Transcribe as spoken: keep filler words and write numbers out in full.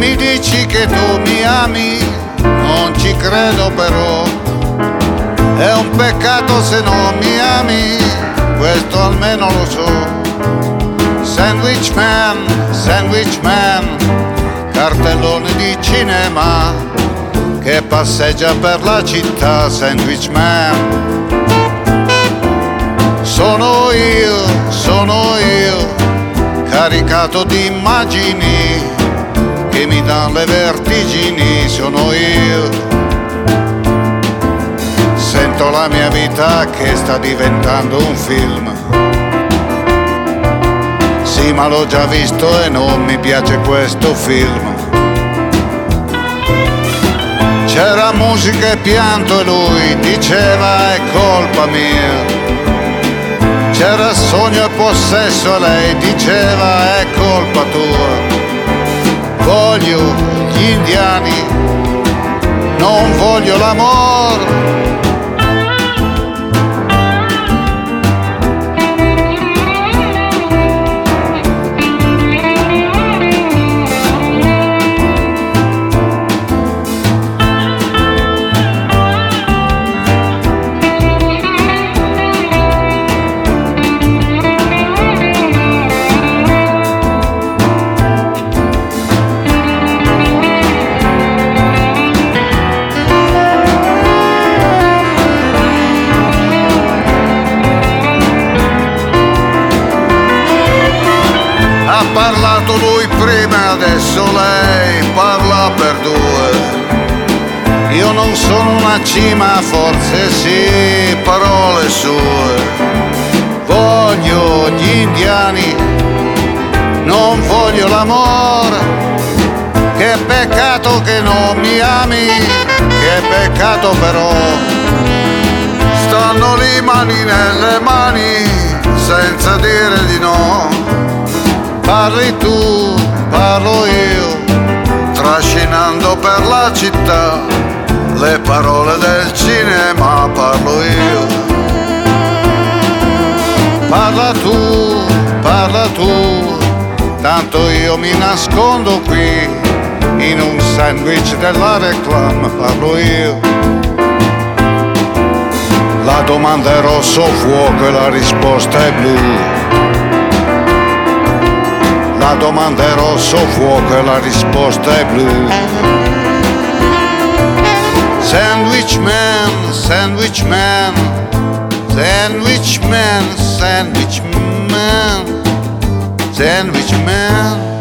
mi dici che tu mi ami, non ci credo però. È un peccato se non mi ami, questo almeno lo so. Sandwich Man, Sandwich Man, cartellone di cinema che passeggia per la città. Sandwich Man, sono io, sono io, caricato di immagini che mi danno le vertigini. Sono io, sento la mia vita che sta diventando un film. Sì, ma l'ho già visto e non mi piace questo film. C'era musica e pianto e lui diceva è colpa mia. C'era sogno e possesso e lei diceva è colpa tua. Voglio gli indiani, non voglio l'amor. Ha parlato lui prima, adesso lei parla per due. Io non sono una cima, forse sì, parole sue. Voglio gli indiani, non voglio l'amore. Che peccato che non mi ami, che peccato però. Stanno lì mani nelle mani, senza dire di no. Parli tu, parlo io, trascinando per la città le parole del cinema. Parlo io. Parla tu, parla tu, tanto io mi nascondo qui in un sandwich della reclame. Parlo io. La domanda è rosso fuoco e la risposta è blu. La domanda è rosso fuoco e la risposta è blu. Sandwich Man, Sandwich Man, Sandwich Man, Sandwich Man, Sandwich Man.